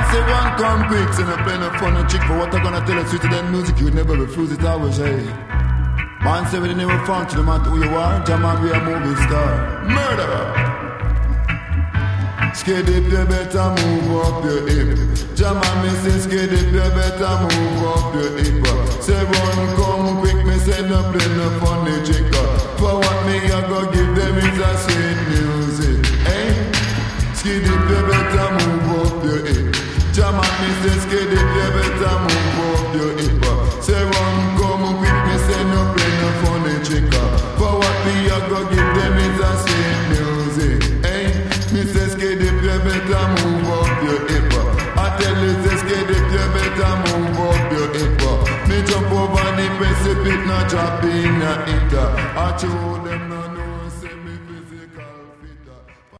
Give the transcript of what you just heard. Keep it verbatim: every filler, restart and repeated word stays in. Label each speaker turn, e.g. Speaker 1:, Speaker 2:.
Speaker 1: say one come quick, say no play no funny chick. For what I gonna tell you, sweeter than music, you never refuse it always, hey. Man say we never function, no matter who you are, Jaman be a movie star. Murderer. Skid if you better move up your hip. Jaman me say skid if you better move up your hip. Say run come quick, me say no play no funny chick. For what me I go give them is a sweet music, eh? Skid if you better move up your hip. Jaman me say skid if you better move up your hip. Say run come quick, me say no play no funny chick. For what me I go give them is a sweet music, eh? Me say skid if you better move up your hip. I tell you say skid if you better move up your hip. Me jump over the Pacific, not drop in a hit. I told